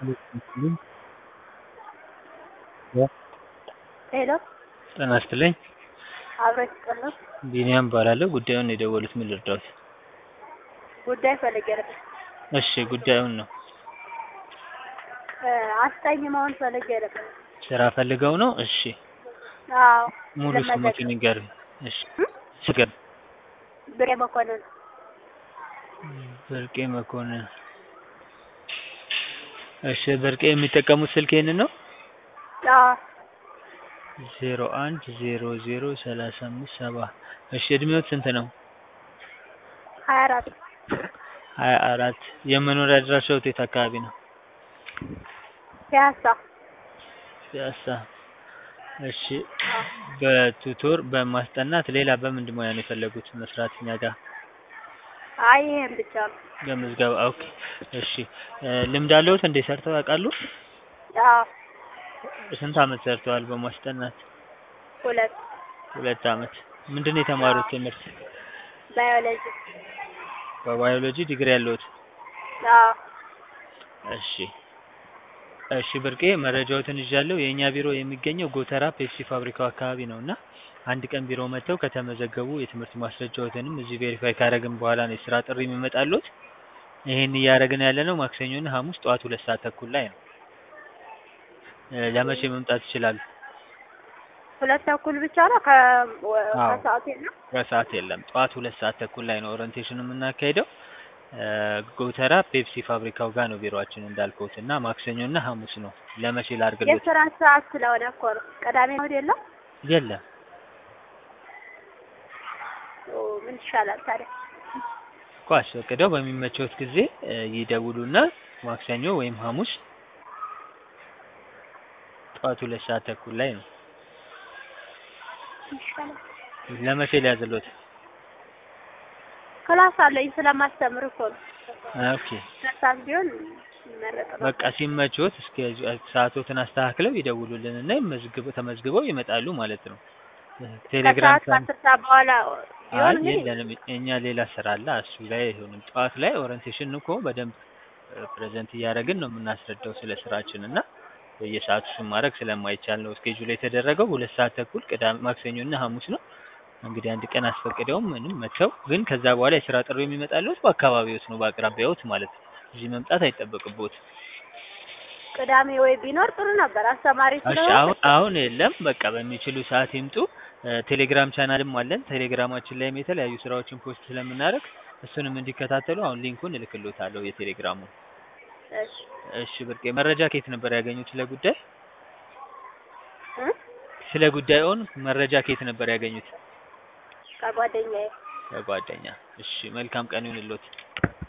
ሄሎ ጤና ይስጥልኝ። አብረሽ ይስጥልኝ። ቢኒያም እባላለሁ። ጉዳዩን የደወሉት ምን ልርዳዎት? ጉዳይ ፈልጌ ነበር። እሺ ጉዳዩን ነው። አስጠኝ መሆን ፈልጌ ነበር። ስራ ፈልገው ነው? እሺ አዎ ሙሉ ስሞትን ይንገሩኝ። እሺ ስገብ ብሬ መኮንን። ብርቄ መኮንን። እሺ ብርቄ የሚጠቀሙት ስልክ ይሄንን ነው? አዎ 01003570 እሺ እድሜዎት ስንት ነው? 24 24 የመኖሪያ አድራሻዎት የት አካባቢ ነው? ፒያሳ። ፒያሳ። እሺ በቱቶር በማስጠናት ሌላ በምንድን ሙያ ነው የፈለጉት መስራት እኛ ጋር? አይ ይሄን ብቻ ነው። በምዝገባ ኦኬ። እሺ ልምድ አለዎት እንዴ ሰርተው ያውቃሉ? አዎ ስንት አመት ሰርተዋል በማስጠናት? 2 አመት። ምንድነው የተማሩት ትምህርት? ባዮሎጂ። በባዮሎጂ ዲግሪ ያለዎት? አዎ እሺ ብርቄ መረጃዎትን ይዣለሁ። የኛ ቢሮ የሚገኘው ጎተራ ፔፕሲ ፋብሪካው አካባቢ ነውና አንድ ቀን ቢሮ መጥተው ከተመዘገቡ የትምህርት ማስረጃዎትንም እዚህ ቬሪፋይ ካደረግን በኋላ ነው የስራ ጥሪ የሚመጣልዎት። ይሄን እያደረግን ያለነው ማክሰኞና ሐሙስ ጠዋት 2 ሰዓት ተኩል ላይ ነው። ለመቼ መምጣት ይችላሉ? 2 ተኩል ብቻ ነው ከሰዓት የለም? ከሰዓት የለም። ጠዋት 2 ሰዓት ተኩል ላይ ነው ኦሪንቴሽን የምናካሄደው። ጎተራ ፔፕሲ ፋብሪካው ጋር ነው ቢሮአችን እንዳልኩት እና ማክሰኞና ሐሙስ ነው። ለመቼ ላድርግልዎት? የስራ ሰዓት ስለሆነ እኮ ነው። ቅዳሜ እሑድ የለም? የለም። ምን ይሻላል ታዲያ? አስፈቅደው በሚመቸውት ጊዜ ይደውሉና ማክሰኞ ወይም ሐሙስ ጠዋት 2 ሰዓት ተኩል ላይ ነው። ይሻላል። ለመቼ ሊያዝልዎት? ክላስ አለኝ ስለማስተምር እኮ ነው። ኦኬ ከሰዓት ቢሆን ይመረጣል። በቃ ሲመቸዎት እስከ ሰዓቶትን አስተካክለው ይደውሉልንና ተመዝግበው ይመጣሉ ማለት ነው። ቴሌግራም ከሰዓት ከ10 ሰዓት በኋላ ቢሆን ግን የለንም። እኛ ሌላ ስራ አለ እሱ ላይ አይሆንም። ጠዋት ላይ ኦሪንቴሽን እኮ በደንብ ፕሬዘንት እያደረግን ነው የምናስረዳው ስለ ስራችን እና በየሰዓቱ እሱን ማድረግ ስለማይቻል ነው ስኬጁል የተደረገው 2 ሰዓት ተኩል ቅዳሜ ማክሰኞና ሐሙስ ነው። እንግዲህ አንድ ቀን አስፈቅደውም ምንም መተው ግን ከዛ በኋላ የስራ ጥሪ የሚመጣልዎት በአካባቢዎት ነው በአቅራቢያዎት ማለት ነው። እዚህ መምጣት አይጠበቅብዎትም። ቅዳሜ ወይ ቢኖር ጥሩ ነበር አስተማሪ እሺ ስለሆነ። አሁን የለም። በቃ በሚችሉ ሰዓት ይምጡ። ቴሌግራም ቻናልም አለን። ቴሌግራማችን ላይም የተለያዩ ስራዎችን ፖስት ስለምናደርግ እሱንም እንዲከታተሉ አሁን ሊንኩን እልክልዎታለሁ የቴሌግራሙን። እሺ ብርቄ መረጃ ከየት ነበር ያገኙት ስለ ጉዳይ? ስለ ጉዳዩን መረጃ ከየት ነበር ያገኙት? ከጓደኛዬ። ከጓደኛ። እሺ መልካም ቀን ይሁንልዎት።